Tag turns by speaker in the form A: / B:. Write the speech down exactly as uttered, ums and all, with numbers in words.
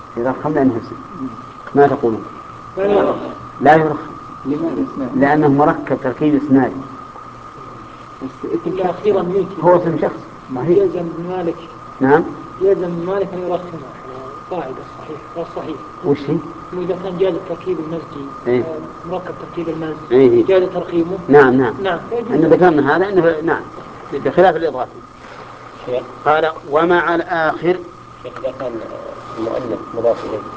A: إذا رخم لأنه يفسد. ما تقولون؟ لا يرخم لأنه مركب تركيب اسنادي. هو اسم شخص ما هي
B: يلزم المالك.
A: نعم
B: يلزم المالك أن يرخمه. قاعدة صحيح والصحيح.
A: وش هي؟
B: إذا كان جاز تركيب المزجي
A: إيه؟
B: مركب تركيب المزج
A: إيه؟
B: جاز ترخيمه.
A: نعم نعم
B: نعم.
A: أن ذكرنا هذا أنه نعم بخلاف الإضافة. قال ومع الآخر
C: إذا كان المؤلف مضاف إليه